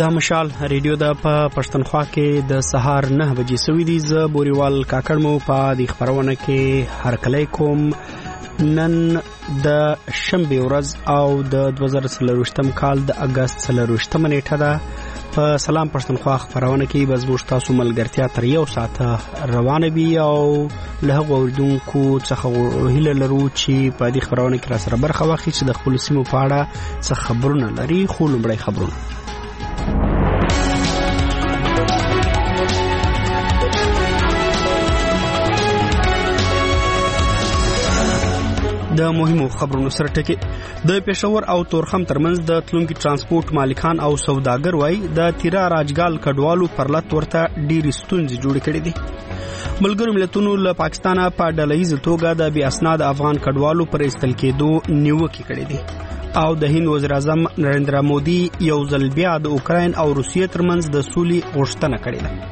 دا مشال ریډیو د پښتونخوا کې د سهار 9 بجې سوي دي. ز بوريوال کاکړ مو په دې خبرونه کې هرکلی کوم. نن د شنبه ورځ او د 2023 کال د اگست 23 نیټه ده. په سلام پښتونخوا خبرونه کې بزبوش تاسو ملګرتیا تر یو ساعت روانه وي او له غوړدونکو څخه هیله لرو چې په دې خبرونه کې را سره برخه واخلي چې د خپل سیمو په اړه څه خبرونه لري. خو لومړی خبرونه د مهمو خبرونو سره ټکی. د پېښور او تورخم ترمنځ د تلونکي ترانسپورت مالکان او سوداګر وای د تیرا راجګال کډوالو پرلط ورته ډېری ستونزې جوړ کړې دي. ملګرو ملتونو له پاکستان په ډلهیز توګه د بې اسناد افغان کډوالو پر استل کېدو نیوکې کړې دي او د هند وزیر اعظم نریندرا مودي یو ځل بیا د اوکراین او روسیې ترمنځ د سولې غوښتنه کړې ده.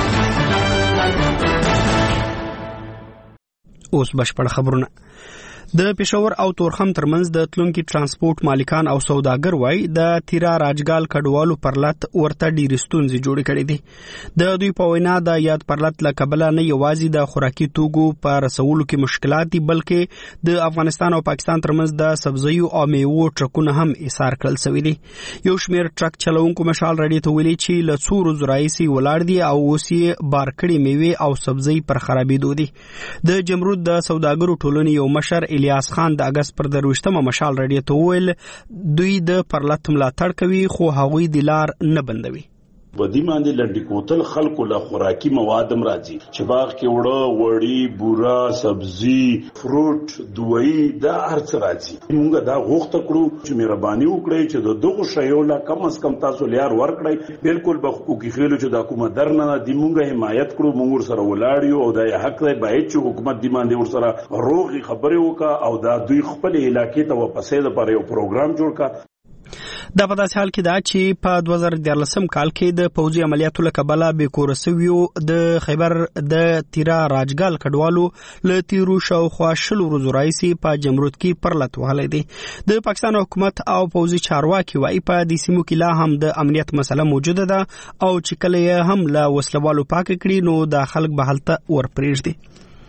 اوس بشپړ خبرونه. د پېښور او تورخم ترمنځ د تلونکي ترانسپورت مالکان او سوداګر وای د تیرا راجګال کډوالو پرلط ورته ډېری ستونزې جوړ کړې دي. د دوی په وینا د یاد پرلط له کبله نه یوازې د خوراکي توکو په رسولو کې مشکلات دي بلکې د افغانستان او پاکستان ترمنځ د سبزیو او میوو ټرکونه هم ایثار کړل شوي دي. یو شمېر ټرک چلوونکو مشال راډیو ته ویلي چې له څو ورځو راهیسې ولاړ دي او اوس یې بار کړي میوې او سبزۍ پر خرابېدو دي. د جمرود د سوداګرو ټولنې یو مشر الیاس خان د اگست پر 23 مشال راډیو ته ویل دوی د پرلط ملاتړ کوي خو هغوی د لار نه بندوي. بدی باندې لنډی کوتل خلکو له خوراکي موادم راځي چې باغ کې وړي بورا سبزی فروټ دوی دا ارڅ راځي. موږ دا غوښته کړو چې مهرباني وکړئ چې دغه شیو لا کم از کم تاسو لار ورکړئ. بالکل به حقوقي خېلو چې د حکومت درنه دی موږ حمایت کړو. موږ سره ولاړ یو او د حق دی باید چې حکومت دی باندې ور سره روغي خبرې وکړه او دا دوی خپل علاقې ته واپسې لپاره یو پروګرام جوړ کړ. دا په داسې حال کې دا چې په 2014 کال کې د پوځي عملیاتو له کبله بې کوره شویو د خیبر د تیرا راجګال کډوالو له تیرو شاوخوا 20 ورځو راهیسې په جمرود کې پرلط وهلی دی. د پاکستان حکومت او پوځي چارواکي وایي په دې سیمو کې لا هم د امنیت مسله موجوده ده او چې کله یې هم له وسلوالو پاک کړي نو د خلک به هلته ورپرېږدي.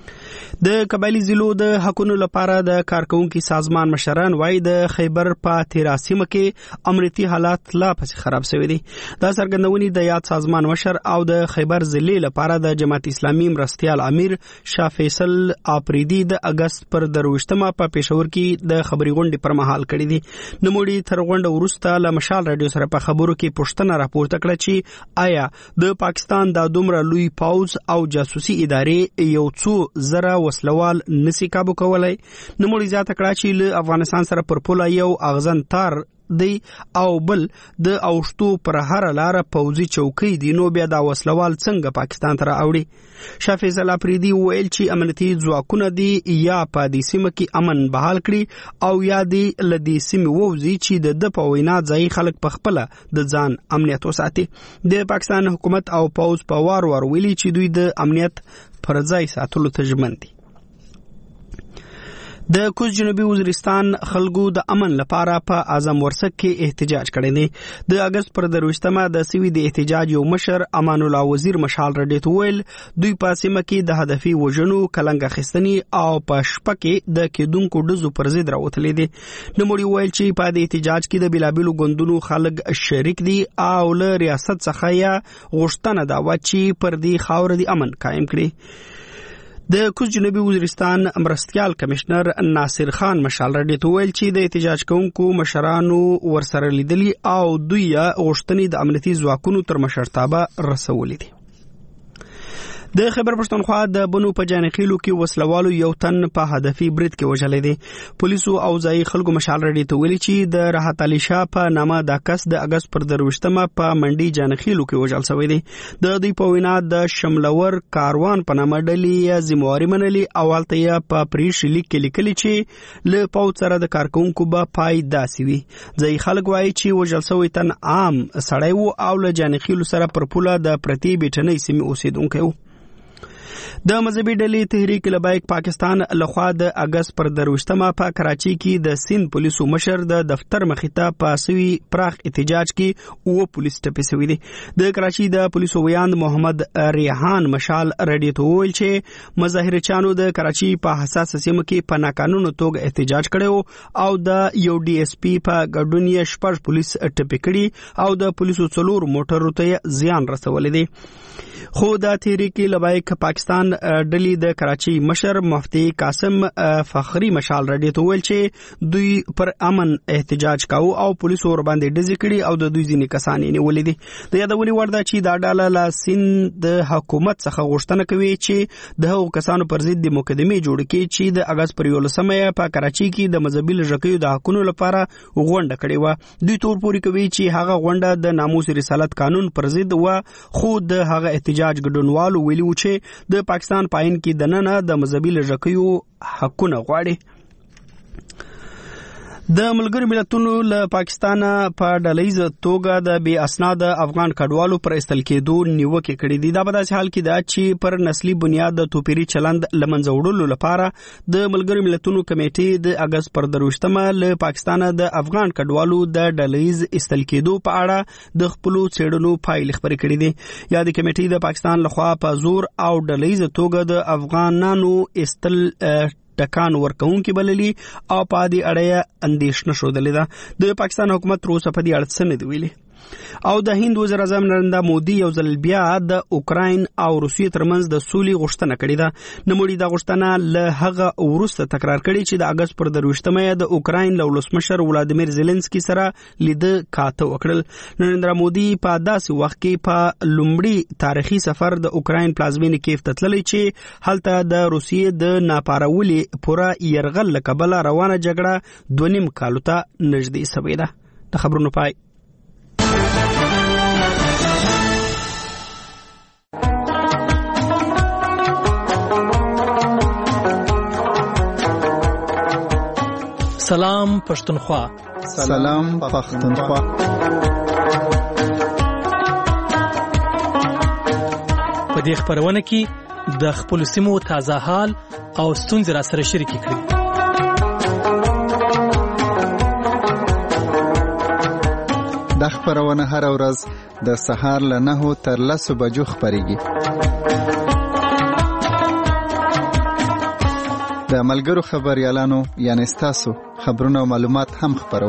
د قبایلی ضلعو د حقونو لپاره د کارکونکو سازمان مشران وایي د خیبر په تیرا سیمه کې امنیتي حالات لا پسې خراب شوي دي. دا څرګندونې د یاد سازمان مشر او د خیبر ضلع لپاره د جماعت اسلامي مرستیال امیر شاه فیصل آپریدي د اگست پر 23 په پېښور کې د خبري غونډې پر مهال کړې دي. نوموړي تر غونډه وروسته له مشال راډیو سره په خبرو کې پوښتنه راپورته کړه چې آیا د پاکستان د دومره لوی پوځ او جاسوسي ادارې یو څو زره وسلوال نسی کابو کولای. نوموړي زیاته کړه چې له افغانستان سره پر پوله یو اغزن تار دی او بل د اوشتو پر هر لار پوځي چوکۍ دی نو بیا دا وسلوال څنګه پاکستان ته راوړي. شاه فیصل آپریدي ویل چې امنیتي ځواکونه دی یا په دې سیمه کې امن بحال کړي او یا دی له دې سیمې ووځي چې د په وینا ځای خلک په خپل د ځان امنیت وساتي. د پاکستان حکومت او پوځ په وار ویلي چې دوی د امنیت پر ځای ساتلو ته ژمن دي. د کوز جنوبي وزیرستان خلکو د امن لپاره په اعظم ورسک کې احتجاج کړی دی. د اگست پر 23 د سوي د احتجاج یو مشر امان الله وزیر مشال راډیو ته ویل دوی په سیمه کې د هدفي وژنو کلنګ اخیستنې او په شپه کې د کېدونکو ډزو پر ضد راوتلي دي. نوموړي ویل چې په دې احتجاج کې د بېلابېلو ګوندونو خلک شریک دي او له ریاست څخه یې غوښتنه ده چې پر دې خاوره د امن قایم کړي. د کوز جنوبي وزیرستان مرستیال کمشنر ناصر خان مشال راډیو ته ویل چې د احتجاج کوونکو مشرانو ورسره لیدلي او دوی غوښتنې د امنیتي ځواکونو تر مشرتابه رسولې دي. د خیبر پښتونخوا د بنو په جانخیلو کې وسلوالو یو تن په هدفي برید کې وژلی دی. پولیسو او ځایي خلکو مشال راډیو ته ویلي چې د راحت علي شاه په نامه دا کس د اگست پر 23 په منډي جانخیلو کې وژل شوی دی. د دوی په وینا د شملور کاروان په نامه ډلې ذمہواري منلي او هلته یې په پریښ لیک کې لیکلي چې له پوځ سره د کارکونکو به پای داسې وي. ځایي خلک وایي چې وژل شوی تن عام سړی و او له جانخیلو سره پر پوله د پرتې بیټنۍ سیمې اوسېدونکی و. د مذهبي ډلې تحریک لبیک پاکستان لخوا د اگست پر 23 په کراچي کې د سند پولیسو مشر د دفتر مخې ته په سوي پراخ احتجاج کې او پولیس ټپي شوی دي. د کراچي د پولیسو ویاند محمد ریحان مشال رادیو ته ویل چې مظاهرچیانو د کراچي په حساس سیمه کې په ناقانونه توګه احتجاج کړو او د یو ډي اس پی په ګډون یې 6 پولیس ټپي کړي او د پولیسو 4 موټرو ته زیان رسولې دي. خو د تحریک لبیک پاکستان ډلې د کراچي مشر مفتی قاسم فخری مشال رادیو ته ویل چې دوی پر امن احتجاج کاوه او پولیسو ور باندې ډزې کړي او د دوی ځینې کسان یې نیولې دي. د یادولې وړ ده چې دا ډله له سند د حکومت څخه غوښتنه کوي چې د هغو کسانو پر ضد د مقدمې جوړ کړي چې د اگست پر 11 په کراچي کې د مذهبي لږکیو د حقونو لپاره غونډه کړې و. دوی تور پوري کوي چې هغه غونډه د ناموس رسالت قانون پر ضد و، خو د هغه احتجاج ګډونوالو ویلي و چې د پاکستان پاین کې دننه د مذهبي لږکیو حقونه غواړي. د ملګرو ملتونو له پاکستان په ډلهیز توګه د بې اسناد افغان کډوالو پر استل کېدو نیوکې کړې دي. دا په داسې حال کې ده چې پر نسلي بنیاد د توپیري چلند لمنځه وړلو لپاره د ملګرو ملتونو کمیټې د اگست پر 23 له پاکستان د افغان کډوالو د ډلهیز استل کېدو په اړه د خپل څېړنو پایلې خبرې کړې دي. یا د کمیټې د پاکستان لخوا په زور او ډلهیز توګه د افغانانو استل ټکان ورکوونکي بللي او په دې اړه اندېښنه شودلې ده. د پاکستان حکومت تر اوسه په دې اړه څه نه دی ویلي. او د هند وزیر اعظم نریندرا مودي یو ځل بیا د اوکراین او روسیې ترمنځ د سولې غوښتنه کړې ده. نوموړي دا غوښتنه له هغه وروسته تکرار کړې چې د اگست پر 23 د اوکراین له ولسمشر ولادیمیر زيلنسکي سره لیده کاته وکړل. نریندرا مودي په داسې وخت کې په لومړي تاریخي سفر د اوکراین پلازمینې کیف ته تللی چې هلته د روسیې د ناپارولې پوره يرغل له کبله روانه جګړه 2.5 کالو ته نږدې شوې ده. د خبرونو پای. سلام پښتونخوا. سلام پښتونخوا. په دې خبرونه کې د خپل سیمو تازه حال او ستونزې را سره شریک کړئ. د خبرونه هر ورځ د سهار له 9 تر 10 بجو خبريږي. د ملګرو خبريالانو یعنی تاسو خبرونه او معلومات هم خبرو.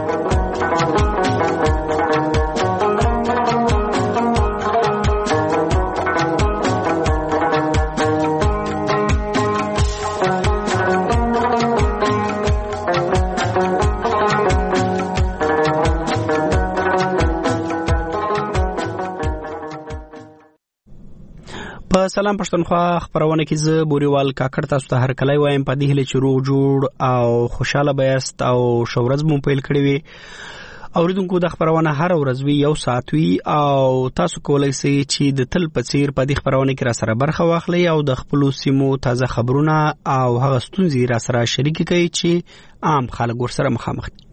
سلام پښتونخوا خبرونه کې زه بوريوال کاکړ تاسو ته هر کله وایم په دې هله چې روغ جوړ او خوشاله بیاست او شورز مو پیل کړی وي. اوریدونکو د خبرونه هر ورځ وی یو ساعت وی او تاسو کولای شئ چې د تل پڅیر په دې خبرونه کې را سره برخه واخلئ او د خپل سیمو تازه خبرونه او هغه ستونزې را سره شریک کړئ چې عام خلک ورسره مخامخ دي.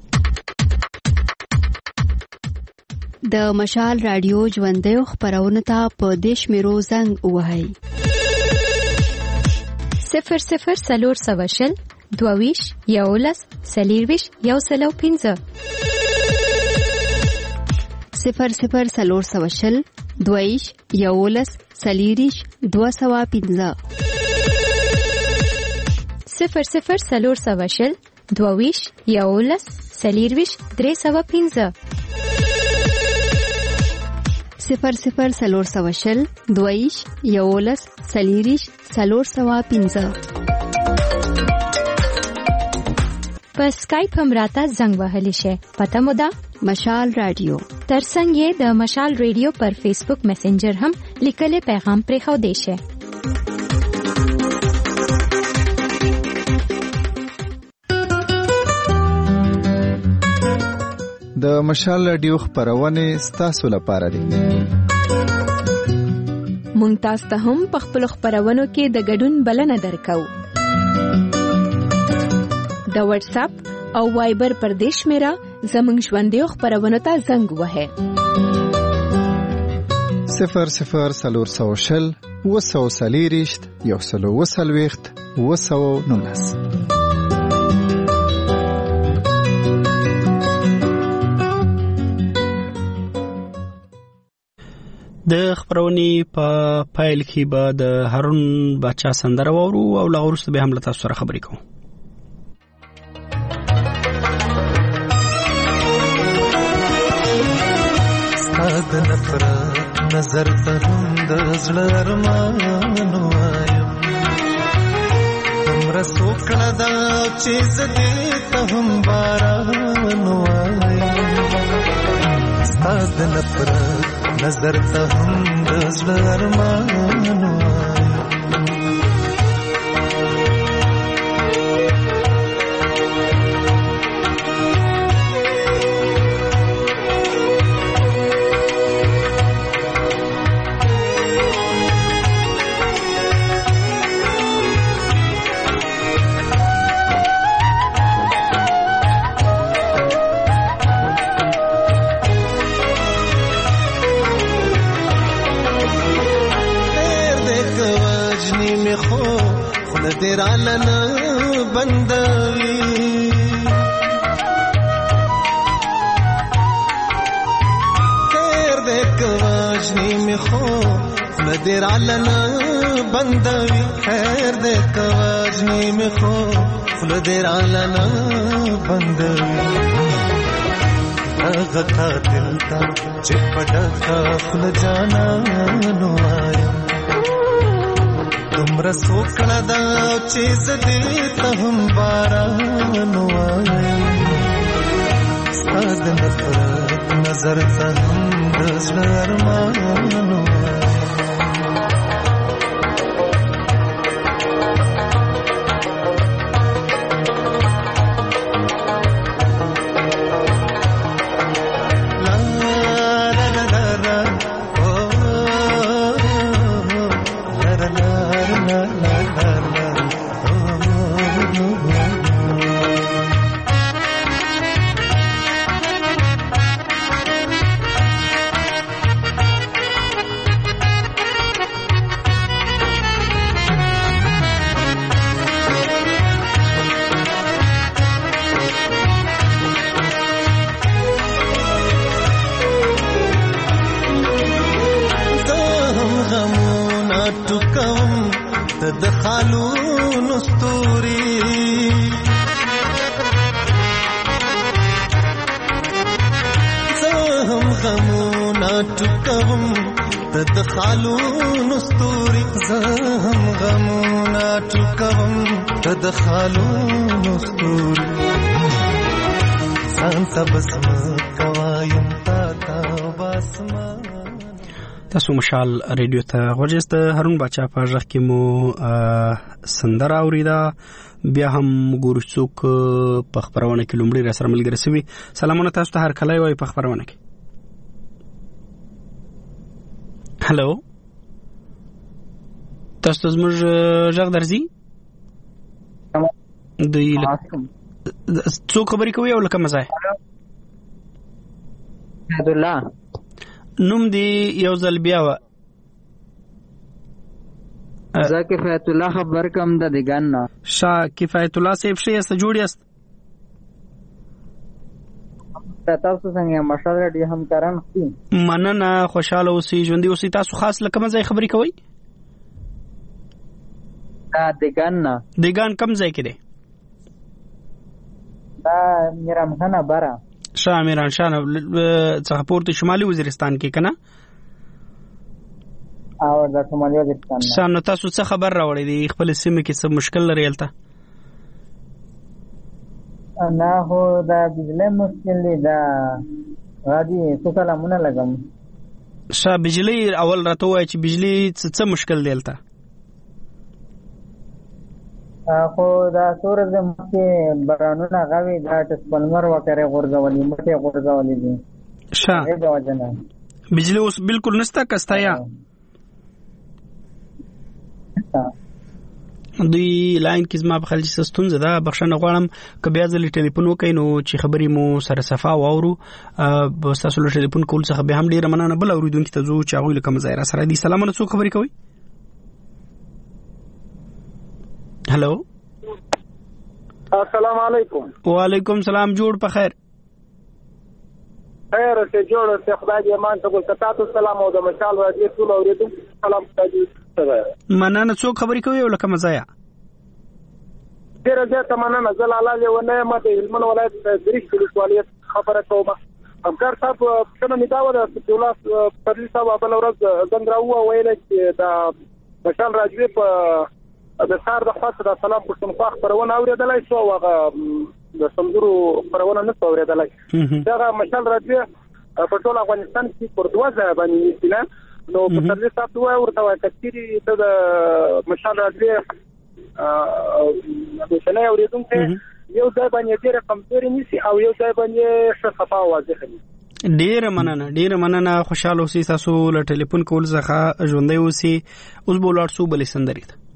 د مشال رادیو ژوندۍ خبرونه ته په دیش میرو زنګ وهاي 00 سلور سواشل دوویش یولس سلیرویش یو سلو 15 00 سلور سواشل دوویش یولس سلیریش 215 00 سلور سواشل دوویش یولس سلیرویش 315 00 سلور سواشل دویش یولس سلیریش 315 په سکایپ هم راته زنګ وهلی شي. پته مو ده مشال رادیو. ترڅنګ یې د مشال رادیو پر فیسبوک میسنجر هم لیکلي پیغام پرې خو دی شي. د مشال رادیو خبرونه ستاسو لپاره دي. مونږ تاسو ته هم په خپل خبرونو کې د ګډون بلنه درکو. د واتس اپ او وایبر پر دیش میرا زمنګ ژوندۍ خبرونه ته زنګ وهه 00 سلور سواشل 240 140 219. د خبرونې په پایل کې به د هارون بچا سندره واورو او لا وروسته به هم له تاسو سره خبرې کوو. ستاد نفرت نظر ته هم د زړه ارمان وایم تمره سوکړه دا چې زدې ته هم باران وایم ستاد نفرت نظر ته هم د زړه ارمان وایم درالنا بندوي تیر دیکھ واجنی میں خو درالنا بندوي خیر دیکھ واجنی میں خو درالنا بندوي غتا دل تا چپڑا خپل جانا نوایا تمره سوکړه دا چې زدې ته هم باران وایم ستا د نفرت نظر ته هم د زړه ارمان وایم تدخلون استوري زهم غمونا تكهم تدخلون استوري زهم غمونا تكهم تدخلون استوري سانتا بسم كوايم تاتا بسم تاسو مشال ریډیو ته غوښست هارون بچا په ځخ کې مو سندره اوریدا بیا هم ګورو څوک په خبرونه کې لومړی را سره ملګری سوي. سلامونه تاسو ته هر کله وای په خبرونه کې. هالو تاسو زموږ ځخ درځي دوی څوک خبرې کوي او لکه مزه عبد الله نوم دی یو ځل بیا و زه کفایت الله خبر کوم د دګان شا کفایت الله صاحب شي است جوړی است تاسو څنګه مشال ډی هم کاران خو مننه خوشاله اوسئ ژوندۍ اوسئ. تاسو خاص لکه مزه خبرې کوي دګان کم ځای کې دی دا میران خانه بارا شاه میران شاه څخه پورته شمالي وزیرستان کې کنه او د شمالي وزیرستان شانو تاسو څه خبر راوړی دی خپل سیمه کې څه مشکل لري الته نه هو دا بجلی مشکل دی دا غادي څه کلامونه لګم شاه بجلی اول راته وای چې بجلی څه مشکل دی الته خو دا سورز مکه برانونه غوي دا ټسپلمر وکړي غورځولې مټه غورځولې دي شاه بجلی اوس بالکل نستا کستایا دوی لاین کې زما په خلک سستون زده بخښنه غواړم که بیا ځلې ټلیفون وکړئ نو چې خبرې مو سره صفا واورو بس تاسو له ټلیفون کول څخه به هم ډیره مننه بل اوریدونکو ته زو چې هغه لکه مزایره سره دي. سلامونه څوک خبرې کوي هلو السلام علیکم. وعلیکم سلام. جوړ په خیر. خیر څه جوړ څه خدای دې مان ته ګلتاتو سلام او د مشال راځي ټول اوریدو سلام تاسو ته. مننه. څوک خبرې کوي او لکه مزایا؟ ډیره زیاته مننه. زلاله لیونه ما د هلمند ولایت د دریش ولایت خبره کوم. افکار صاحب څنګه میداوه د دولت پرلی صاحب بل ورځ زنګراو ویل چې د مشال راځي په د سار د خاصه د سلام پښتونخوا خبرونه اوریدلای شو هغه د سمزورو خبرونه نه اوریدلای. دا مشال راځي په ټول افغانستان کې پر 2 ځای باندې کېنه نو په ترلي تاسو ورته کثيري ته د مشال راځي د څنګه اوریدونکو یو ځای باندې ډېر کمزوري نشي او یو ځای باندې ښه صفا واضح دي. ډېر مننه. خوشاله اوسئ. تاسو له ټلیفون کول څخه ژوندۍ اوسئ. اوس بولار سو بلې سندري ته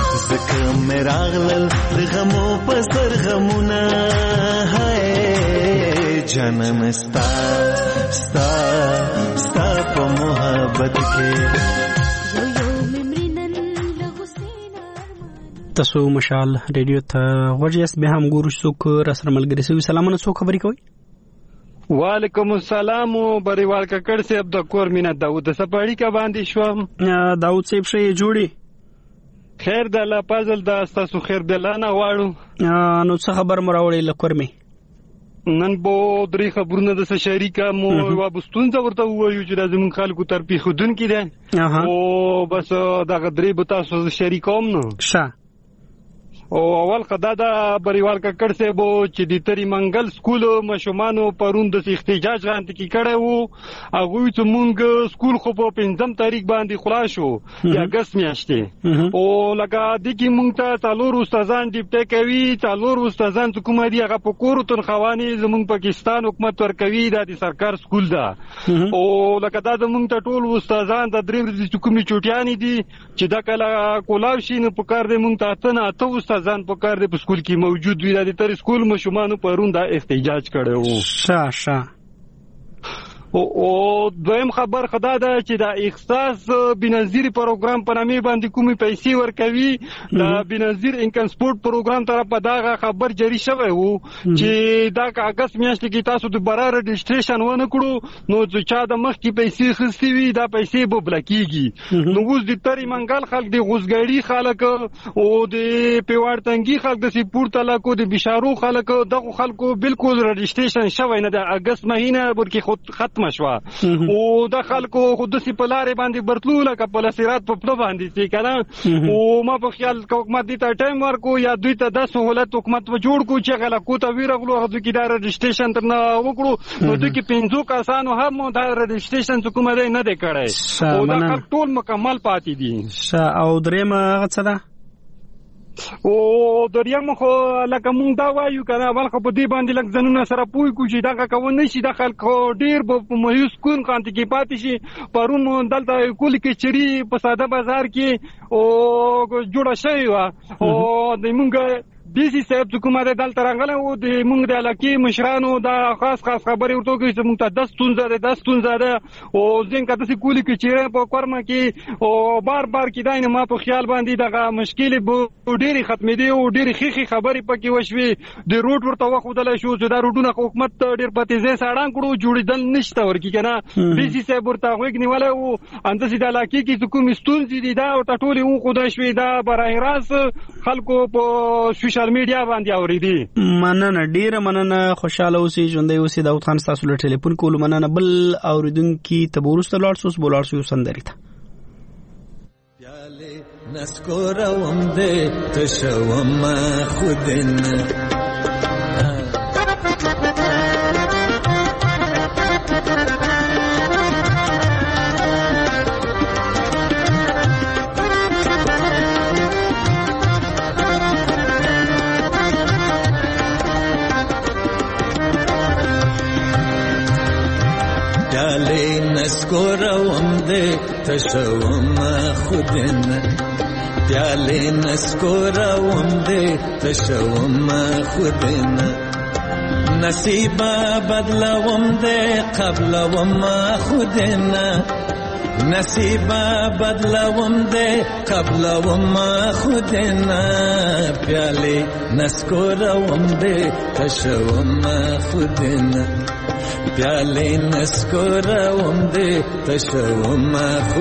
زکه مراغلل د غمو پسر غمونه هاي जन्म स्ता स्ता स्ता په محبت کې تاسو مشال ریډیو ته ورجس به هم ګورو څوک را سره ملګری سوي سلامونه څوک خبرې کوي وعلیکم السلام بریوال ککړ صاحب د کور مینا داوود سپاړی کا باندې شوم داوود صاحب شي جوړي خیر د الله فضل د تاسو خیر د الله نه واړو نو څه خبر مراوړې لکور می نن بو درې خبرونه د شریکه مو وابستون ورته وایو چې د زمون خلکو تر پیښودون کې ده او بس دا غدري به تاسو شریکوم نو ښه او اول خدای دا بریوال ککړ سه بو چې د تری منګل سکول مشومانو پرون د احتجاج غانت کې کړه وو هغه چې مونږ سکول خو په 5 تاریخ باندې خلاص شو یا اگست میاشتې او لکه د کی مونږ ته څلور استادان ډیپټه کوي څلور استادان کوم دي هغه په کورو تنخوانی زمونږ پاکستان حکومت ورکوي د سرکار سکول دا او لکه دا مونږ ته ټول استادان د درې ورځې کومي چوټیانی دي چې دا کله کولاو شي نو په کار دې مونږ ته اته ځان په کار د سکول کې موجود وي د تر سکول مشومان پرون دا احتجاج کړو شه او دویم خبر خدا ده چې دا اختصاص بنظیر پروګرام په نامه باندې کومي پیسې ورکوي دا بنظیر انکم سپورټ پروګرام طرف په دا خبر جاری شوی وو چې دا اگست میاشت کې تاسو د برابر رجسټریشن ونه کړو نو چې چا د مخ کې پیسې خستې وي دا پیسې به بلکیږي نو اوس د تری منګل خلک د غوسګړی خلک او د پیوړتنګي خلک د سپورټ تلکو د بشارو خلک دغه خلکو بالکل رجسټریشن شوی نه د اگست مهینه ورکی خود مشوا او د خلکو خود سي په لارې باندې برتلو لکه په لسیرات په پلو باندې سي کنه او ما په خیال حکومت دې ته ټایم ورکو یا دوی ته د سہولت حکومت و جوړ کو چې غلا کو ته ویرغلو هغه کې دا رجسټریشن تر نه وکړو نو دوی کې 500 کسانو هم دا رجسټریشن حکومت نه دی کړی او دا ټول مکمل پاتې دي او درېمه څه ده او دریم خو لکه مونږ دا وایو کنه ولخه په دې باندې لک زنونه سره پوي کو چې دا کوم نشي د خلکو ډیر په مایوس کون کانت کې پاتې شي پرون دلته کول کې چری په ساده بازار کې او جوړه شوی و او د مونږ دیسی صاحب حکومت دلته راغله او د مونږ د علاقې مشرانو دا خاص خبرې ورته کوي چې مونږ ته 10 تون زده او ځین کته سې کولی کې چې په کورما کې او بار کې داینه ما په خیال باندې دغه مشکل به ډېری ختمې دي او ډېری خخي خبرې پکې وشوي د روټ ورته وخودل شو چې دا روټونه حکومت ډېر پاتې ځای ساړان کړو جوړیدل نشته ورکی کنه دیسی صاحب ورته وګنیواله او اندسې د علاقې کې کوم ستونزې دي دا او ټولې او خدای شوي دا برای راس خلکو په سوشل میډیا باندې اوریدي مننه ډیره مننه خوشاله اوسئ ژوندۍ اوسئ داود خان تاسو له ټلیفون کول مننه بل اوریدونکو ته ورسته لاړ سوس سندري ته پیاله نسکوروم دې تشوم خودن نسکوروم دې تشوم خودن پیاله نسکوروم دې تشوم خودن نصیب بدلوم دې قبلوم خودن نصیب بدلوم دې قبلوم خودن پیاله نسکوروم دې تشوم خودن پیاله نسکوروم دې تشوم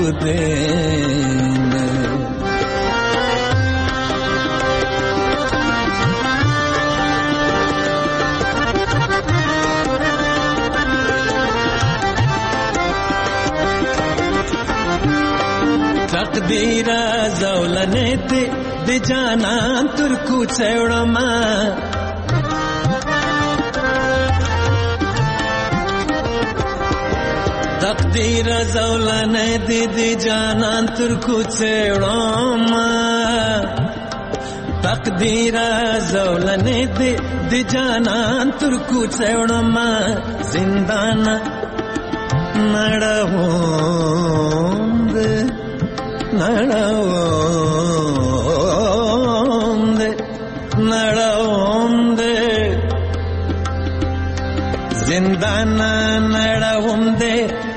خودن تقدیر زولنه دې د جانان تر کوڅه وړما تقدیر زولنه دې د جانان تر کوڅه وړما تقدیر زولنه دې د جانان تر کوڅه وړما زندان نړوند نړوند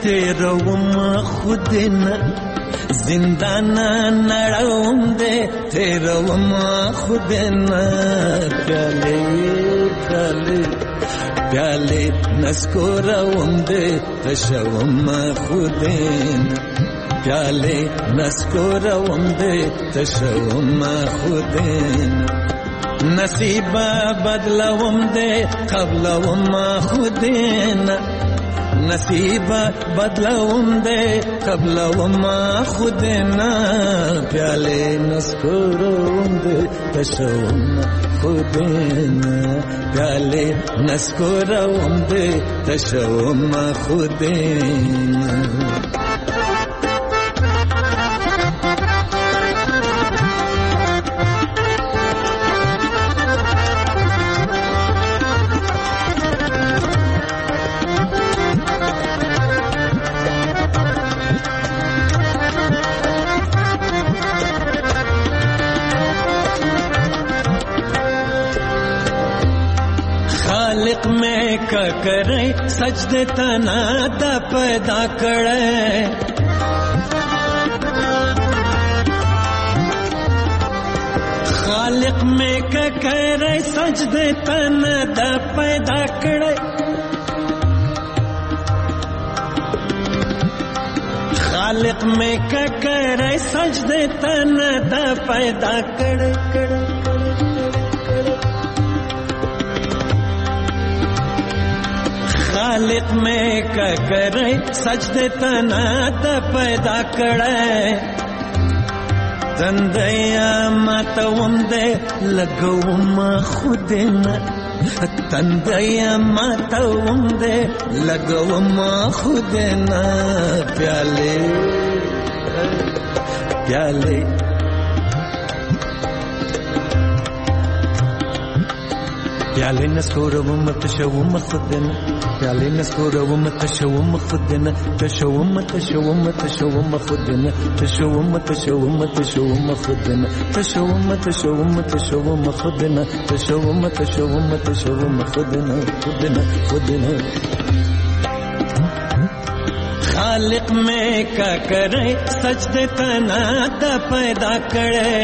تیروم خودنا زندان نړوم دې تیروم خودنا پیاله پیاله پیاله نسکوروم دې تشوم خودنا پیاله نسکوروم دې تشوم خودنا نصیب بدلوم دې قبلوم خودنا نصیب بدلوم دے قبلوم خودنا پیالے نسکوروم دے تشوم خودنا پیالے نسکوروم دے تشوم خودنا خالق میں کا کرے سجدے تنا دا پیدا کرے خالق میں کا کرے سجدے تنا دا پیدا کرے خالق میں کا کرے سجدے تنا دا پیدا کرے خالق میں کا کرے سجدے تنا دا پیدا کرے تندیا ماتوم دے لگوم خودنا تندیا ماتوم دے لگوم خودنا پیالے پیالے پیالے نسکوروم تشوم خودنا پیالے نسکوروم تشوم خودنا تشوم تشوم تشوم خودنا تشوم تشوم تشوم خودنا تشوم تشوم تشوم خودنا تشوم تشوم تشوم خودنا خودنا خودنا خالق میں کا کرے سجدے تنا دا پیدا کرے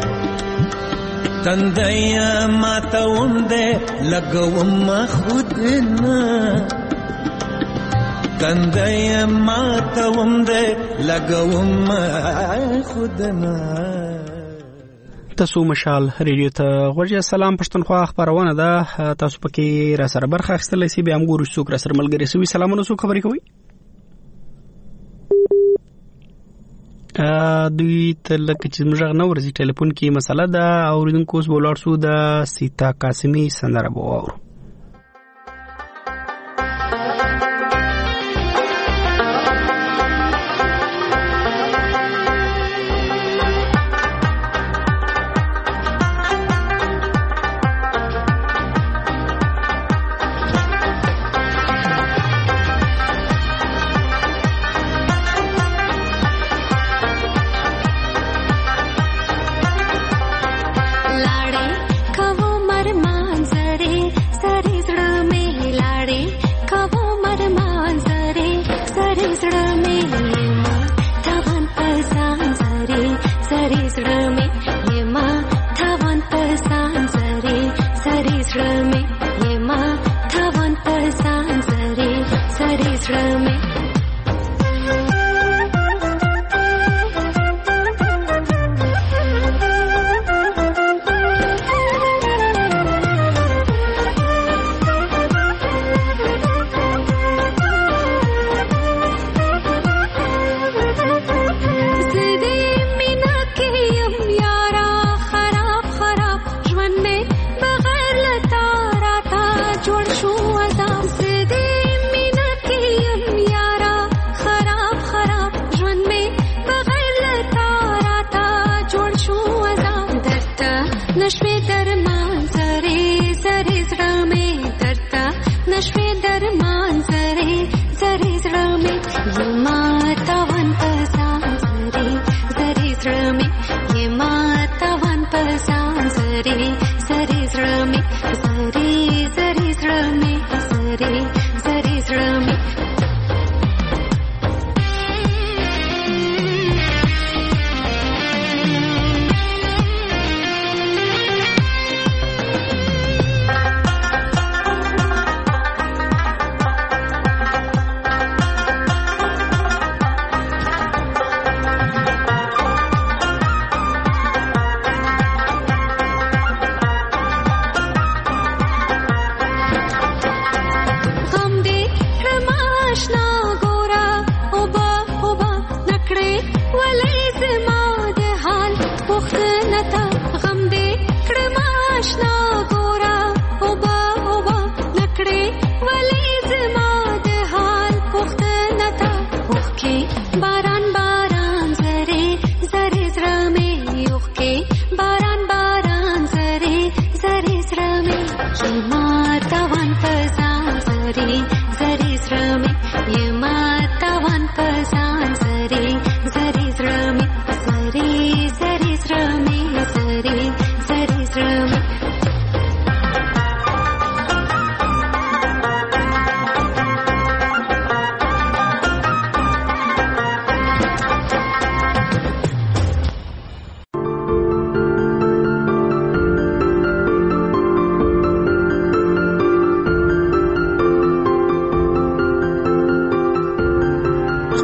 تندیا ماتوم دے لگوم خودنا تندیا ماتوم دے لگوم خودنا. تاسو مشال ریډیو ته غوږی سلام پښتونخوا خبرونه ده تاسو پکې را سره برخه اخیستلای شئ بیا موږ څوک را سره ملګری سوي سلامونه څوک خبرې کوي دوی ته لکه چې موږ نه ورځي ټلیفون کې مسله ده اوریدونکو اوس بولار سو د سیتا قاسمی سندره بوور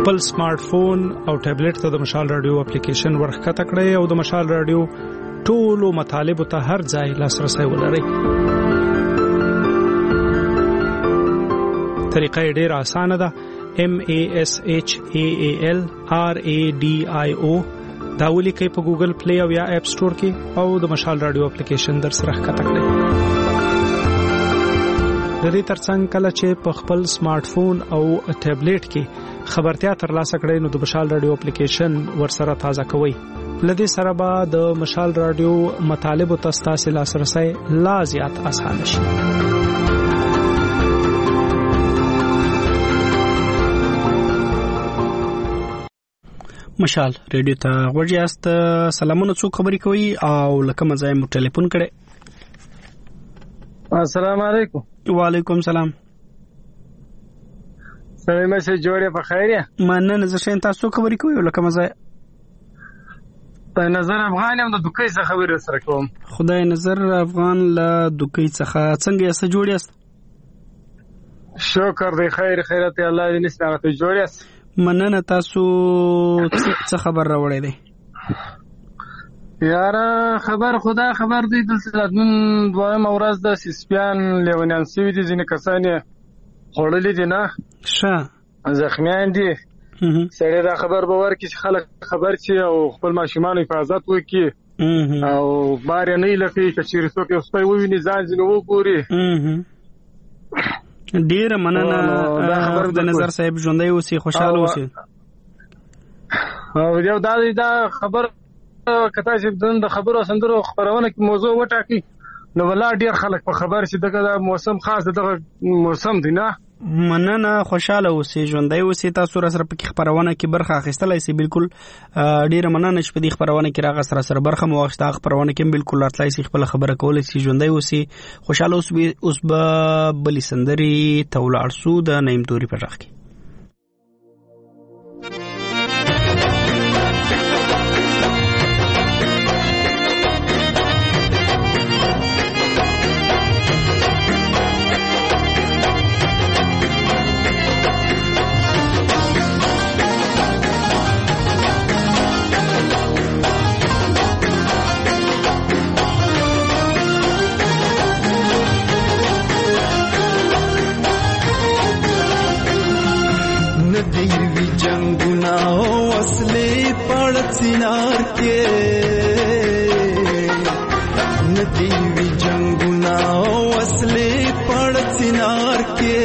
خپل سمارټ فون او ټابلیټ ته د مشال رادیو اپلیکیشن ورخکته کړئ او د مشال رادیو ټولو مطالبه ته هر ځای لاسرسي ولرئ. طریقه ډیره اسانه ده. MASHALRADIO دا ولیکئ په ګوګل پلی او یا اپ سٹور کې او د مشال رادیو اپلیکیشن در سره ښکته کړئ. د دې ترڅنګ کله چې په خپل سمارټ فون او ټابلیټ کې خبرتیا ترلاسه کړئ نو د مشال رادیو اپلیکیشن ورسره تازه کوئ. لدې سره به د مشال رادیو مطالبه تاسو لاسرسي لا زیات آسان شي. مشال ریډیو ته ورجاست. سلامونه، څوک خبرې کوي او لکه مزایم ټلیفون کړي؟ السلام علیکم. وعلیکم سلام. سلام مشه جوړه په خیر یا؟ مننه. زه شین تاسو خبرې کوي لکه مزای په نظر افغان هم د دوکې څخه خبرې سره کوم. خدای نظر افغان له دوکې څخه څنګه یې جوړ یاست؟ شکر دی، خیر خیرت الله دې نسبت ته جوړ یاست. مننه. تاسو څه خبر راوړی دی؟ یار خبر خدا خبر دی دلته نن دویم ورځ د سپیان لیونیان سوي دي، ځینې کسان خړلې دي نه ښه زخمیان دي. سړی دا خبر به ورکړي چې خلک خبر شي او خپل ماشومان حفاظت وکړي او بار نه لکه چې چیرې څوک یو سپی وویني ځان ځینې وګوري. ډیره مننه. دا خبر د نظر صاحب ژوندی اوسي، خوشاله اوسي. او یو دا خبر کته چې د خبرو سندرو خبرونه کې موضوع وټاکي نو ولا ډیر خلک په خبر شي دغه موسم خاص دغه موسم دی نه. مننه، خوشاله اوسئ، ژوندۍ اوسئ. تاسو را سره په خبرونه کې برخه اخیستلای شئ. بالکل ډیره مننه چې په دې خبرونه کې راغ سره برخه مو واخیسته. خبرونه کې بالکل راتلای شئ، خپل خبره کولای شئ. ژوندۍ اوسئ، خوشاله اوس به بلی سندري تولاړ سو د نیم توري په ځخ کې. سینار کې ندیوی جنگونه وسلې پړ سینار کې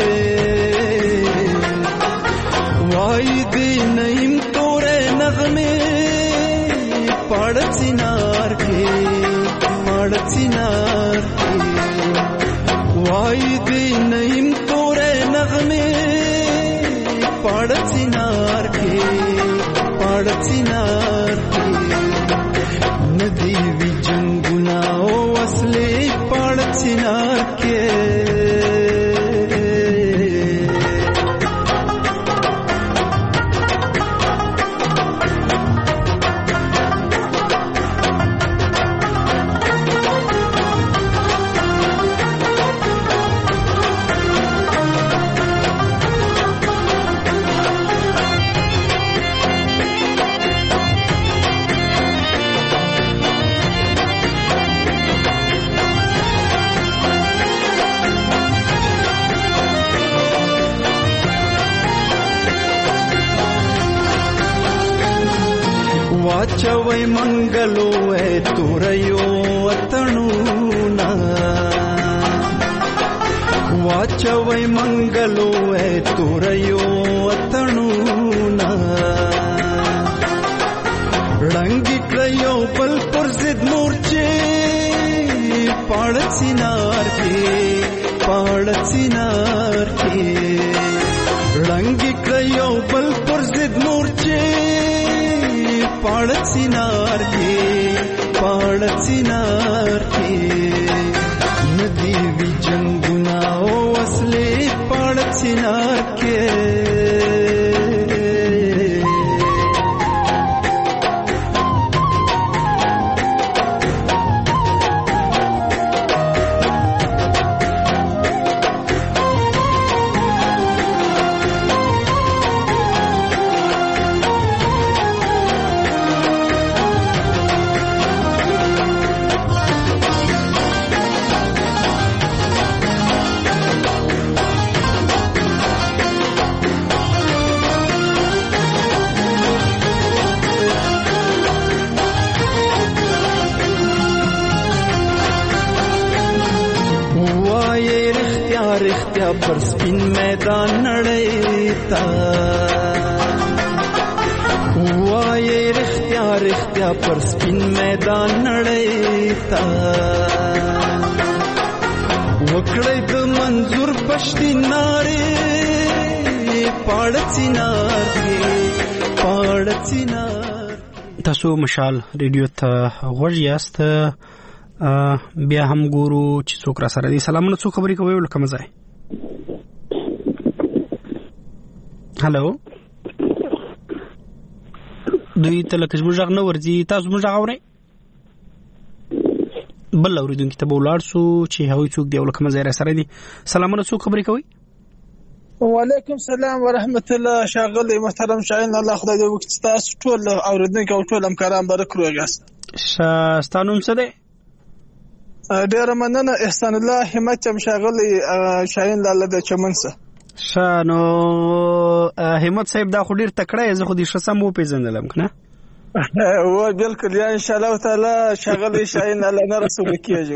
وای دې نیم تورې نغمه پړ سینار کې وای دې نیم تورې نغمه پړ سینار کې ندیوی جنگونه وسلې پړ سینار کې वाचवै मंगलो है तुरयो अतणुना वाचवै मंगलो है तुरयो अतणुना रंगी क्रयो पल पुरजिद मोर्चे पाड़सिनार के रंगी क्रयो पल पुरजिद मोर्चे पाड़सिनार के नदीवी जंगुना वसले पाड़सिनार के رښتیا پر سپین میدان نړیتا وایي رښتیا پر سپین میدان نړیتا وکړی د منظور پښتي نارې تاسو مشال ریډیو ته غوږ یاست بیا هم ګورو چې څوک را سره دي سلامونه څوک خبرې کوي ولکه مزه هالو دوی ته لکه زموږ غږ نه ورځي تاسو زموږ غږ اورئ بل اوریدونکي ته به ولاړ سو چې هغوی څوک دی ولکه مزه را سره دي سلامونه څوک خبرې کوي وعلیکم السلام ورحمت الله شاغلی محترم شاهین الله خدای دې وکړي تاسو ټول اوریدونکو او ټول همکاران برک روغاست ستانوم څه دی ډیر مننه احسان الله همت شاغلی شاهین الله د چمنسه شانو همت صاحب دا خو ډیر تکړه زه خو دې شسم و پیژندلم کنه و بالکل یا ان شاء الله تعالی شاغلی شاهین الله نه رسول کیږي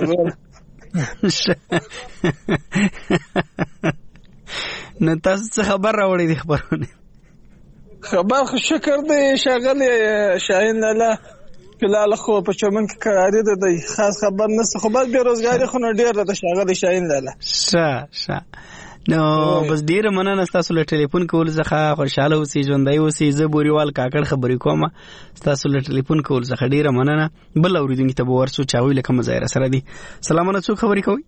نو تاسو څه خبر راوړی دی خبرونه خبر خو شکر دی شاغلی شاهین الله فلال خو په چمن کې قراری ده دی خاص خبر نس خو بس بیروزګاری خو نه ډیر ده شاغلی شاهین الله شه نو بس ډیر مننه تاسو له ټلیفون کول څخه خوشاله اوسئ ژوندۍ اوسئ زه بوريوال کاکړ خبرې کوم تاسو له ټلیفون کول څخه ډیر مننه بل اوریدونکو ته ورسو چاوي لکه مزایر سره دي سلامونه څوک خبرې کوي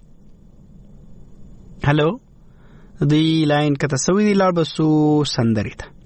هالو دی لاین کته سوي دی لار بسو سندري ته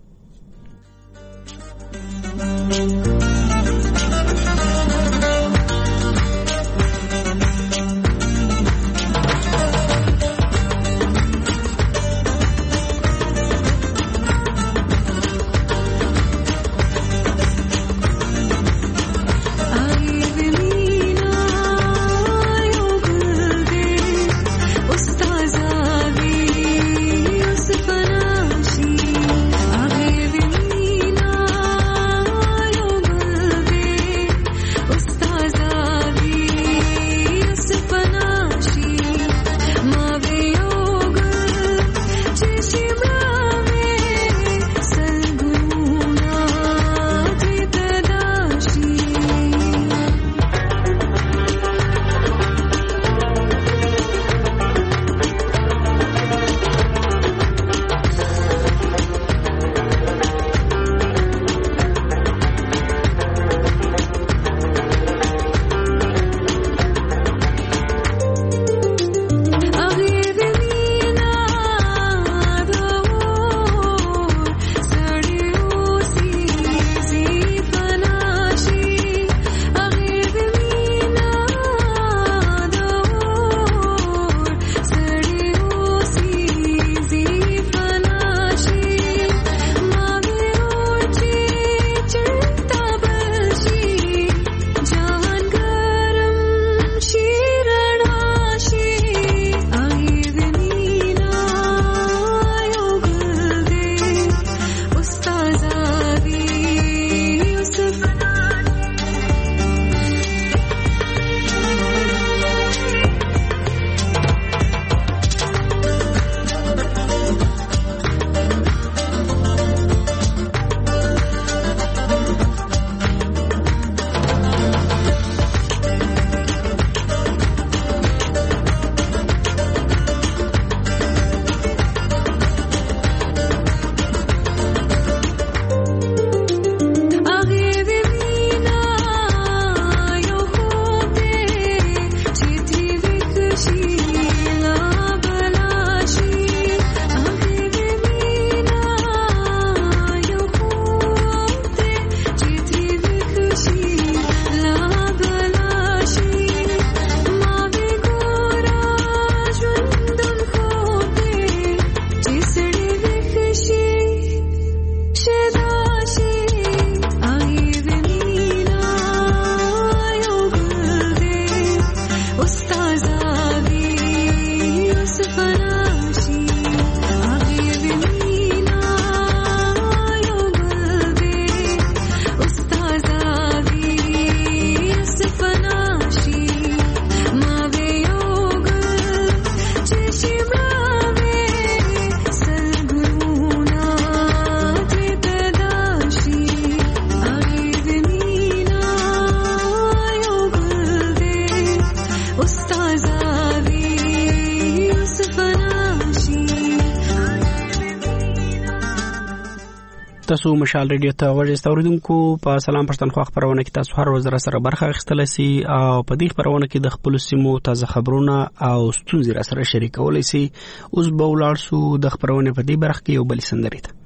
تاسو مشال ریډیو ته ورسته اوریدونکو په سلام پښتونخوا خبرونه کې تاسو هر ورځ سره برخه اخیستلای شئ او په دې خبرونه کې د خپل سیمو تازه خبرونه او ستونزې سره شریکولای شئ. اوس به ولاړ شو د خبرونه په دې برخه کې یو بل سندري ته.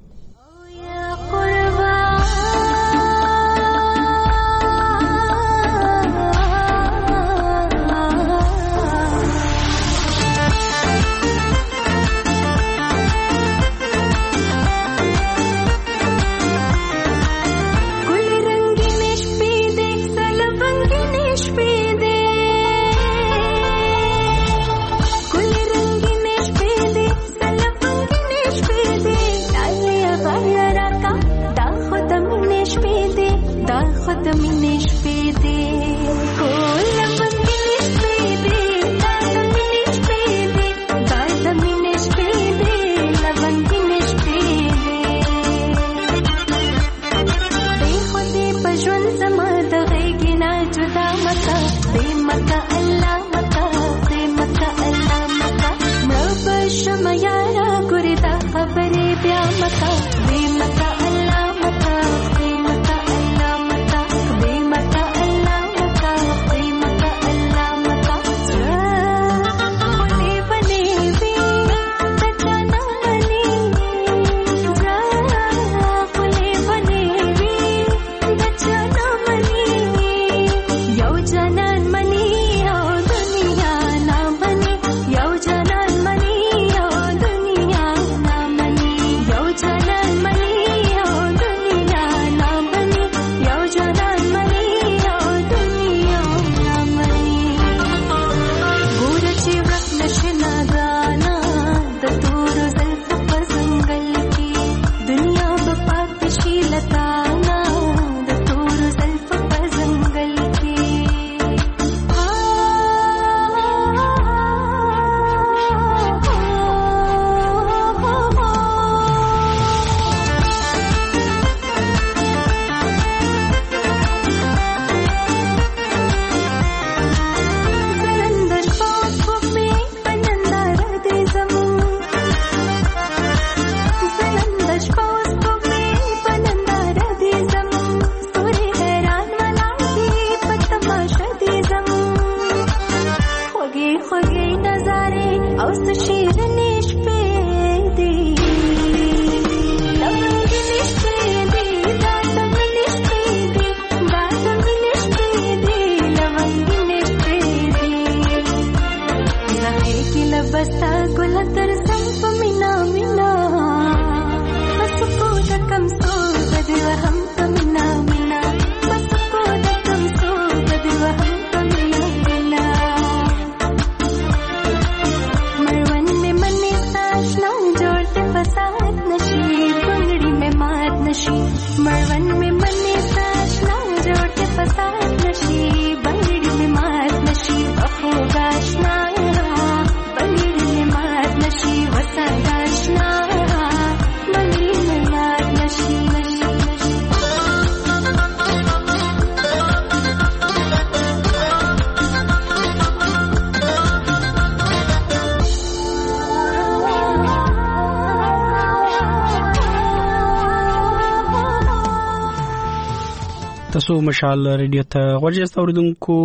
تاسو مشال ریډیو ته ورجسته اوریدونکو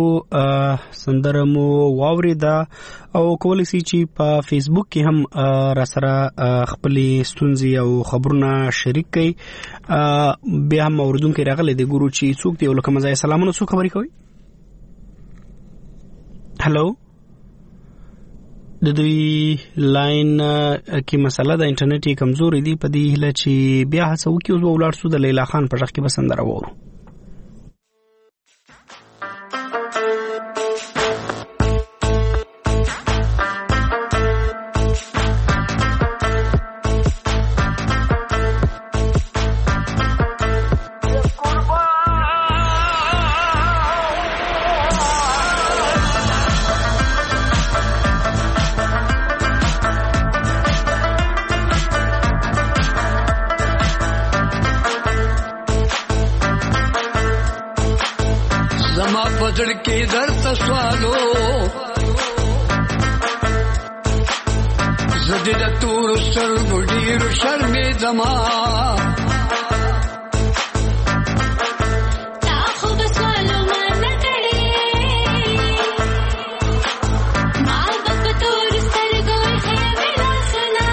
سندره مو واوریدا او کولی شئ چې په فیسبوک کې هم را سره خپل ستونزې او خبرونه شریک کړئ. بیا هم اوریدونکو راغلي د ګورو چې څوک دی ولکه مزه سلامونه څوک خبرې کوي. هالو د دوی لاین کې مسله د انټرنیټ کمزوري دی په دې هله چې بیا هڅه وکړو او ولاړ شو د لیلا خان په ځخ کې بسندره وورو. के दर सवालो زدی د تور سترګو ډېر شرمېدم تا خو به سوالو ما نه کړې ما به په تور سترګو ایښې وې لاسونه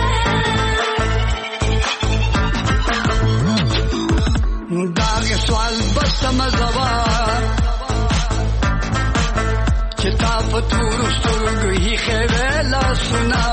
داغه سوال به سمه ځواب چې تا په تور سترګو ایښې وې لاسونه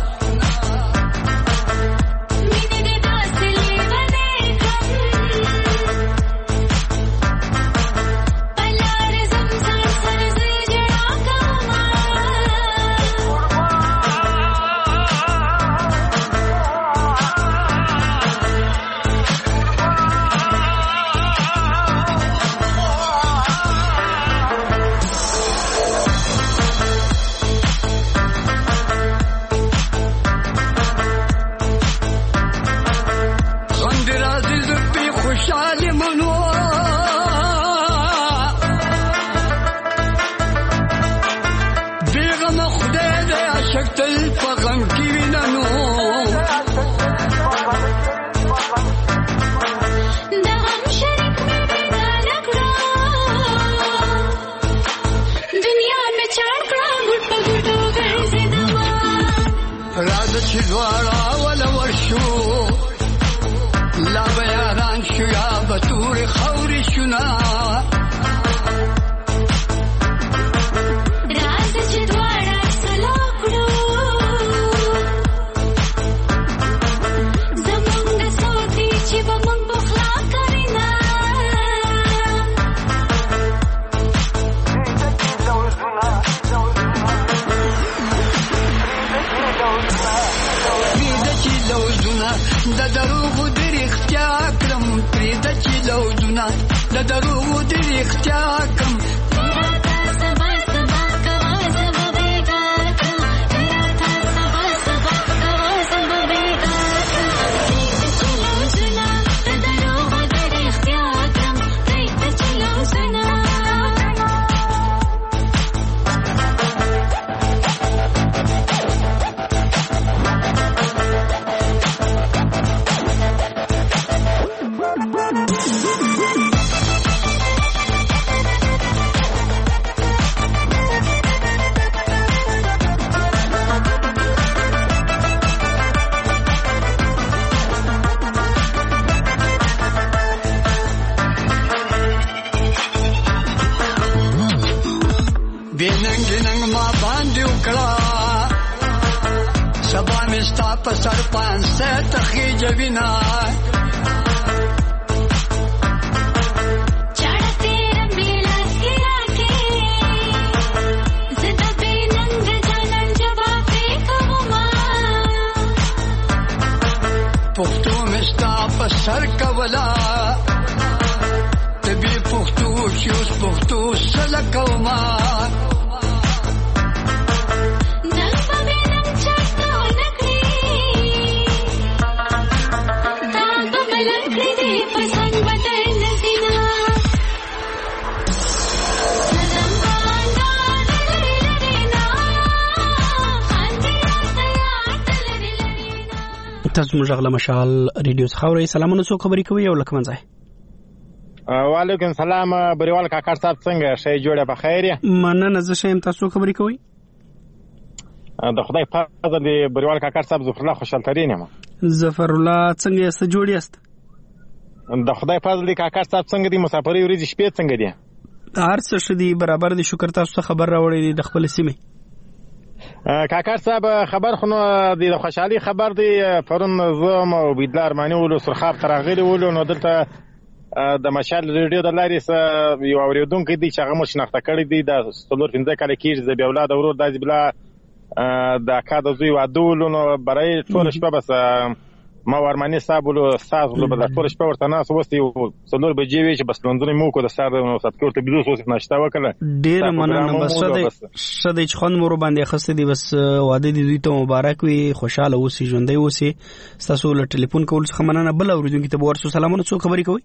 تاسو موږ غلا مشال ریډیو څخه اورئ. سلامونه، څوک خبرې کوي او لکه منځه؟ وعلیکم سلام بریوال کاکړ صاحب، څنګه شې جوړه په خیر یې؟ مننه، زه ښه یم. تاسو خبرې کوي؟ د خدای فضل دی بریوال کاکړ صاحب، ظفر الله خوشالترین یم. ظفر الله څنګه یاست؟ جوړ یاست؟ د خدای فضل دی کاکړ صاحب، څنګه دی؟ مسافرۍ ورځې شپې څنګه دي؟ هر څه ښه دي، برابر دي. شکر. تاسو خبر راوړی دی د خپل سیمې؟ کاکړ صاحب خبر خو نو د خوشحالي خبر دی. پرون زه او بیدلار معنی ولو سرخاب تراغلی ولو نو دلته د مشال ریډیو د لارې یو اوریدونکو دی چې هغه مو شناخته کړی دی. د 15 کال کېږي د بیا اولاد ورور د بلا د اکا د زوی واده ولو نو برای ټول شپه بس ما ورمنې صاحب ولو ساز ولو بل ټول شپه ورته ناس وستي 14 بجې وی چې بس لندن مو کو د سار نو ساتکور ته بيزوس وس نشتا وکړه. ډیر مننه. بس شته چې خون مور باندې خسته دي. بس واده دي دوی ته مبارک وي، خوشاله اوسې، ژوندۍ اوسې. تاسو له ټلیفون کول څخه مننه. بل اوریدونکو ته ورسو سلامونه، څوک خبرې کوي؟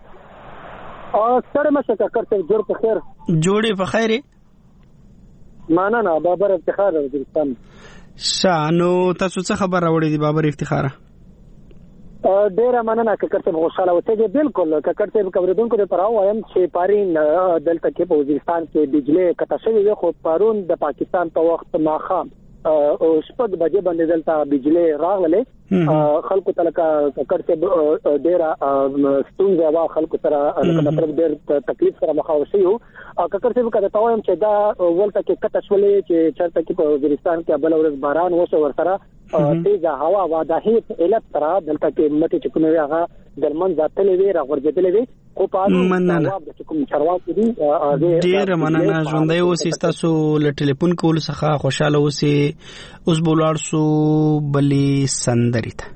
سره مشه کاکړ ته جوړ په خیر. جوړې په خیر. مننه، بابر افتخار ورستان. شانو تاسو څه خبر راوړی دی بابر افتخار؟ ډیره مننه ککړ ته خوشاله وته بالکل ککړ ته کوریدونکو ته پراو وایم چې پارین دلته کې په وزیرستان کې بجلی قطع شوې خو پرون د پاکستان په وخت ماخام او شپږ بجې باندې دلته بجلی راغله خلکو تلکه ککړ ته ډیره ستونزه وا خلکو سره مطلب ډیر تکلیف سره مخاوي شو ککړ ته کده تاوم چې دا ولته کې قطع شولې چې چرته کې په وزیرستان کې بل ورځ باران وشو ورسره تیزه هوا وادهې علت سره دلته کې مته چې کومه هغه درمن ذاتلې وی راغورځېدلې وی خو په جواب د کوم چرواکي دي ډیر مننه ژوندۍ اوسې تاسو له ټلیفون کول څخه خوشاله اوسې اوس بولار سو بلی سندري ته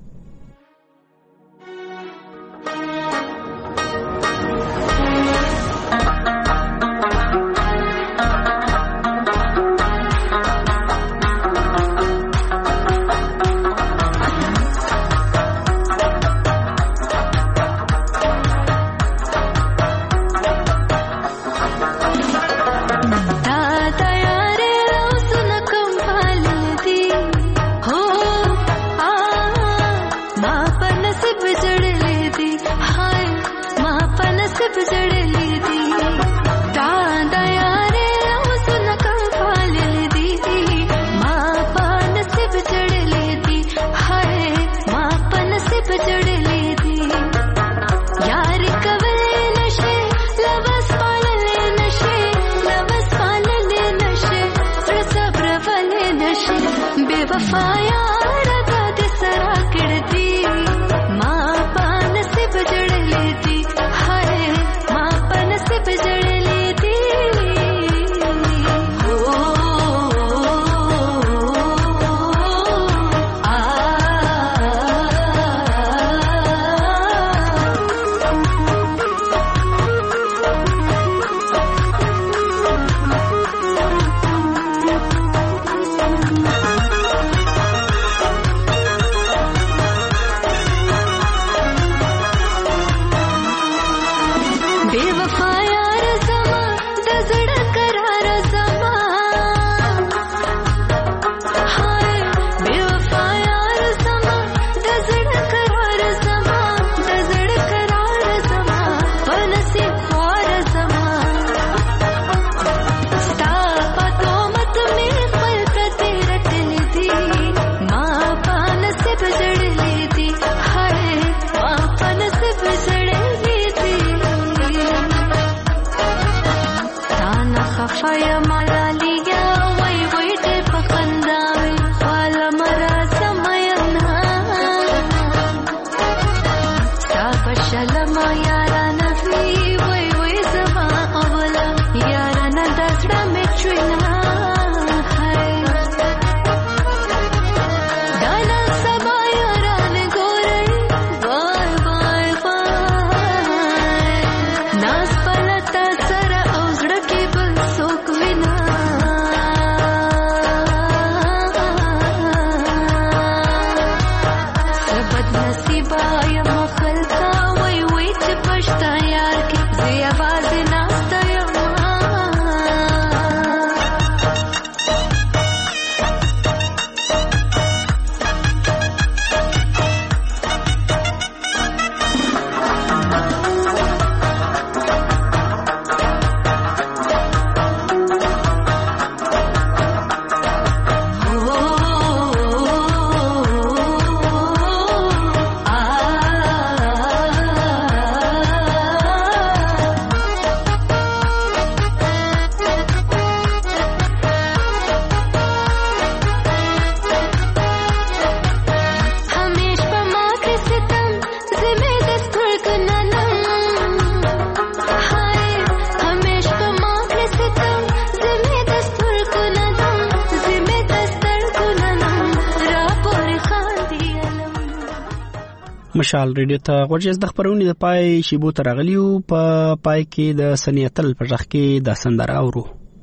مشال ریډیو ته غوږی د خبرونې د پای شیبو ترغلیو په پای کې د سنیتل په ځخ کې د سندره اورو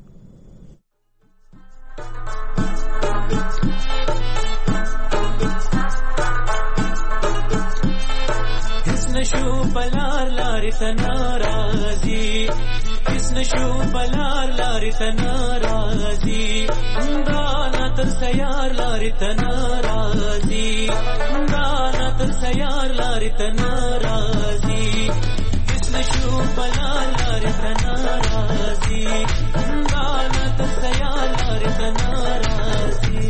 نشو بلار لاري تنارازي نشو بلار لاري تنارازي اندانا ته تر سیار لارې ته ناراضي دانا تر سیار لارې ته ناراضي هیڅ نشو بلار لارې ته ناراضي دانا تر سیار لارې ته ناراضي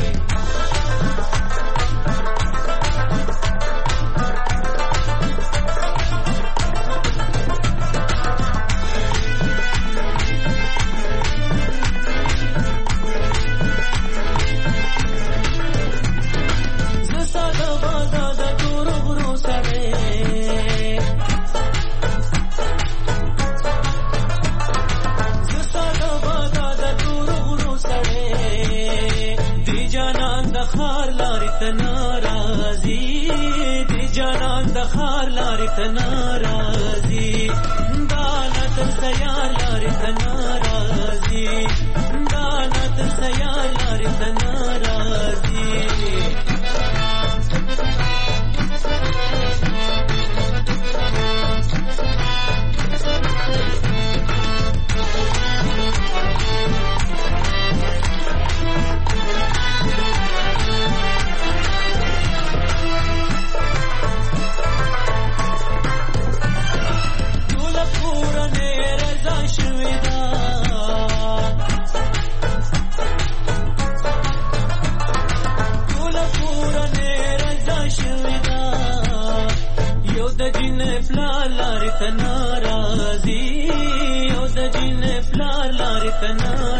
خار لارې ته ناراضي دانا تر سیار لارې ته ناراضي دانا تر سیار لارې ته ناراضي ناراضي او د جن پلار لارې ته